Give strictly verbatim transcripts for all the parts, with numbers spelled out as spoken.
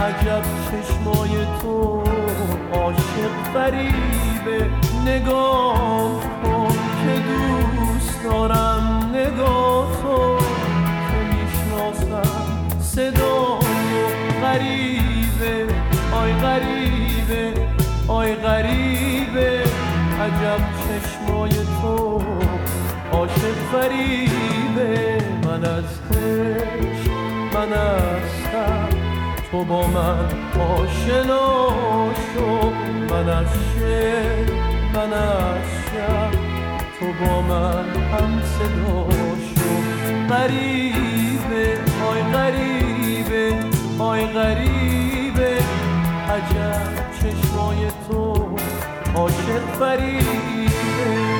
عجب چشمای تو عاشق فریبه. نگاه کن که دوست دارم نگاه تو که میشناسم صدا تو غریبه. آی غریبه آی غریبه عجب چشمای تو عاشق فریبه. من از عشق من هستم تو با من آشنا شو. من از شب من از شب تو با من هم صدا شو. غریبه آی غریبه آی غریبه عجب چشمای تو عاشق فریبه.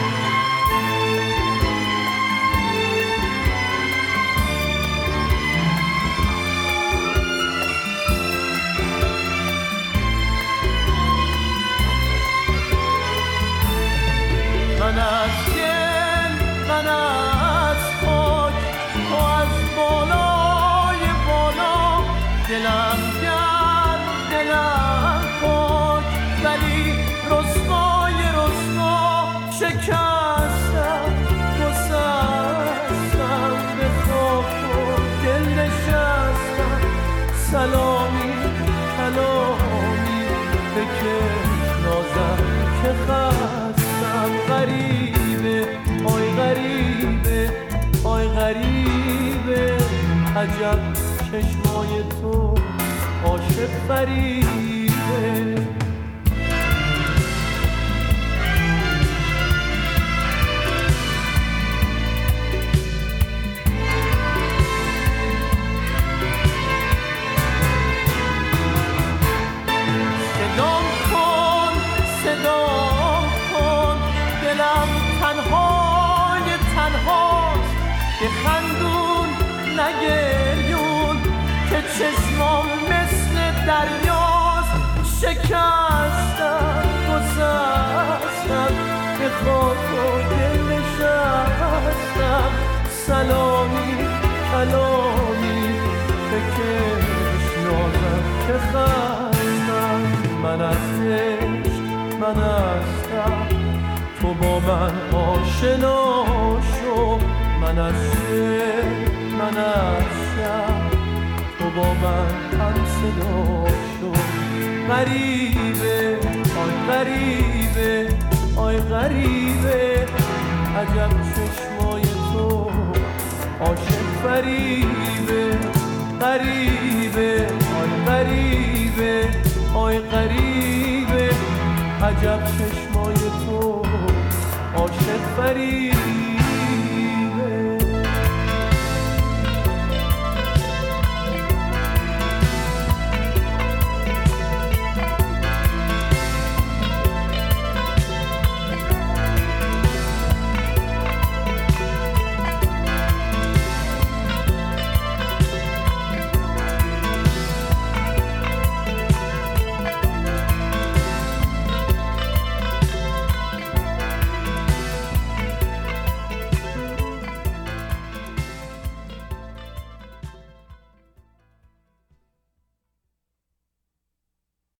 من از گل من از خاک تو از بالای بالا. دلم گرم دلم پاک ولی رسوای رسوا. شکستم گسستم به خاک و دل نشستم. سلامی کلامی بکش نازم که خستم. غریبه آی غریبه آی غریبه عجب چشمای تو عاشق فریبه. صدام کن صدام کن دلم تنهای تنهاست. بخندون نگریون که چشمام مثل دریاست. شکستم گسستم به خاک و دل نشستم. سلامی کلامی بکش نازم که خستم. من از عشق من هستم تو با من آشنا شو. من از شب من از شب تو با من هم صدا شو. غریبه آی غریبه آی غریبه عجب چشمای تو عاشق فریبه. غریبه آی غریبه آی غریبه عجب چشمای تو عاشق فریبه.